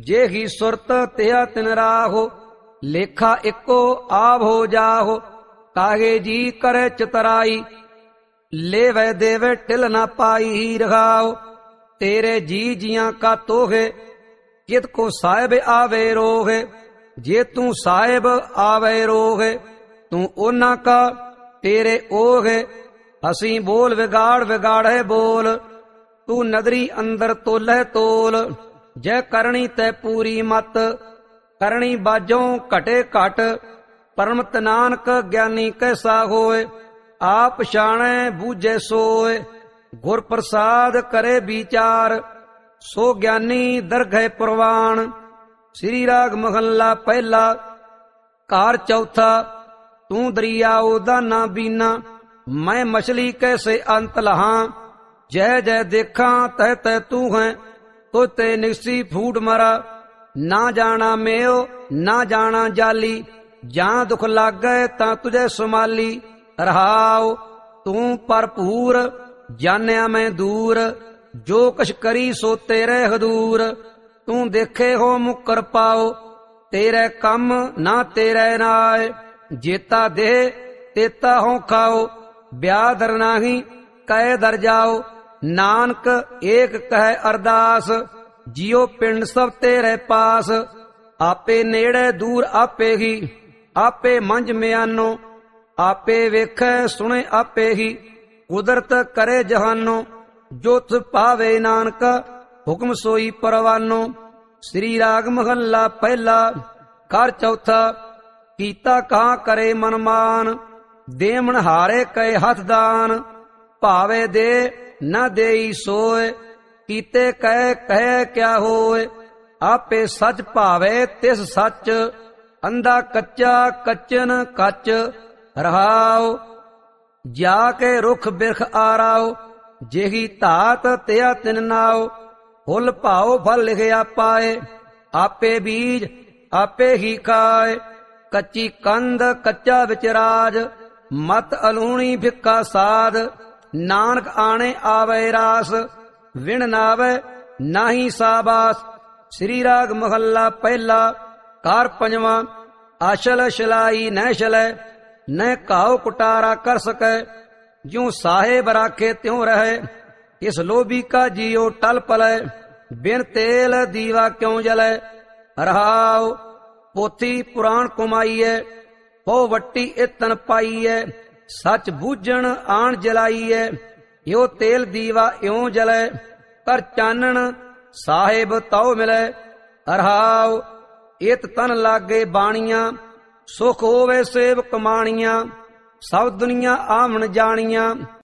जेही सुरत तिया तिन राहो, लेखा इको आव हो जाहो। काहे जी करे चितराई, लेवे देवे टिल ना पाई रखाओ। तेरे जी जियां का तोहे, कित को साहिब आवे रोहे। जे तू साहिब आवे रोहे, तू ओना का तेरे ओहे। हसी बोल विगाड़ विगाड़े बोल, तू नदरी अंदर तोलह तोल। जय करणी तै पूरी मत, करणी बाजों घटे घट। परमत नानक ज्ञानी कैसा होए, आप शाणे बूझे सोए। गुर प्रसाद करे विचार, सो ज्ञानी दरगह प्रवान। श्री राग महला पहला। कार चौथा। तू दरियाओ दाना बीना, मैं मछली कैसे अंत लहां। जय जय देखा तह तह तू है, तो ते निसी फूट मरा। ना जाना मेओ ना जाना जाली, जहां दुख लाग गए ता तुझे सुमाली। रहाओ तू भरपूर, जानिया मैं दूर। जो कछ करी सो तेरे हदूर। तू देखे हो मुकर पाओ, तेरे कम ना तेरे नाय। जेता दे तेता हो खाओ, ब्याह दर नाही कहे दर जाओ। नानक एक कहे अरदास, जियो पिंड सब तेरे पास। आपे नेड़े दूर आपे ही, आपे मंझ म्यानो। आपे वेखे सुने आपे ही, कुदरत करे जहानो। जो तुझ पावे नानक, हुक्म सोई परवानो। श्री राग महला पहला। कर चौथा। कीता कहाँ करे मनमान, देमन हारे कहे हथ दान। भावे दे न देई सोए, कीते कहे कहे क्या होए। आपे सच भावे तिस सच, अंधा कच्चा कच्चन कच। रहाओ जाके रुख बिरख आराओ, जेही धात तिया तिन नाओ। फुल भाओ फल लिखिया पाए, आपे बीज आपे ही खाए। कच्ची कंद कच्चा विचराज, मत अलूणी फिक्का साध। नानक आने आवे रास, विण नावे नाही साबास। श्री राग महला पहला। कार पंजवा। आशल शलाई न शलै, न काओ कुटारा कर सकै। ज्यों साहेब राखे त्यों रहे, इस लोभी का जियो टल पलै। बिन तेल दीवा क्यों जलै। रहाओ पोथी पुराण कुमाईए, हो वट्टी इतन पाईए। सच बूझण आण जलाईए, यो तेल दीवा इयों जलै। कर चानण साहेब तौ मिलै। रहाओ इत तन लागे बाणियां, सुख होवे सेव कमाणियां। सब दुनिया आमन जानियां,